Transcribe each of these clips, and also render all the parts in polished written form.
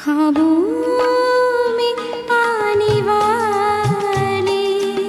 ख्वाबों में आने वाले,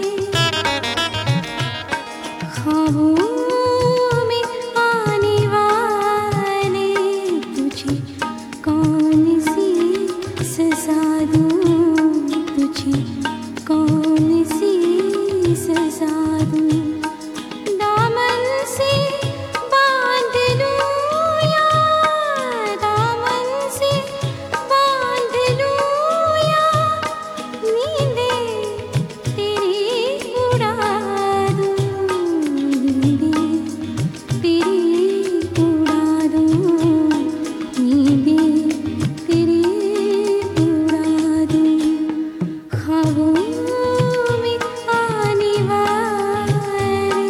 ख्वाबों में आने वाले, तुझे कौन सी सजा दूँ, तुझे कौन सी सजा दूँ। दामन से बांध लूँ या दामन से बांध लूँ या नींदें तेरी उड़ा दूँ, नींदें तेरी उड़ा दूँ, नींदें तेरी उड़ा दूँ। ख्वाबों में आने वाले।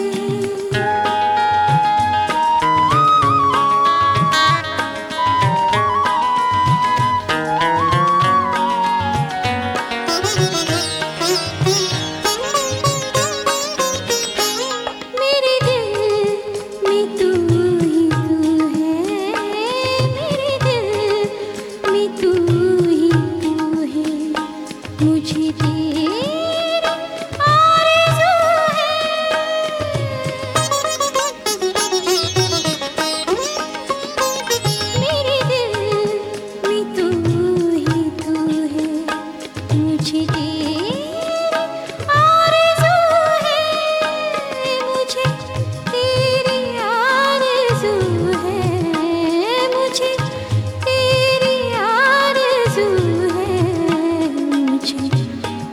मेरे दिल में तू ही तू है, मेरे दिल में तू ही तू है, मुझे तेरी आरज़ू है। मेरे दिल में तू ही तू है, मुझे तेरी आरज़ू है, मुझे तेरी आरज़ू है, मुझे तेरी आरज़ू है, मुझे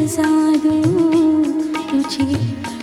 सजा दूं तुझे